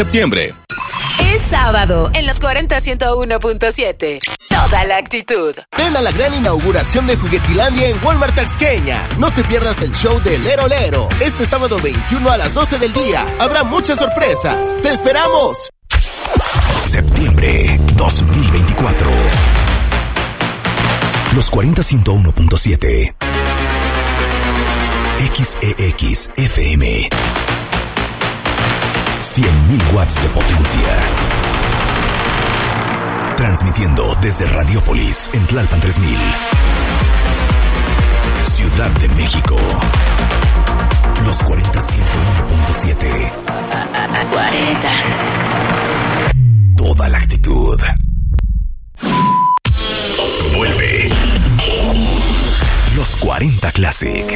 Septiembre. Es sábado en los 40-101.7. Toda la actitud. Ven a la gran inauguración de Juguetilandia en Walmart Tasqueña. No te pierdas el show de Lero Lero. Este sábado 21 a las 12 del día. Habrá muchas sorpresas. ¡Te esperamos! Septiembre 2024. Los 40-101.7. XEX FM. 100.000 watts de potencia. Transmitiendo desde Radiópolis en Tlalpan 3000. Ciudad de México. Los 40-101.7. 40. Toda la actitud. Vuelve. Los 40 Classic.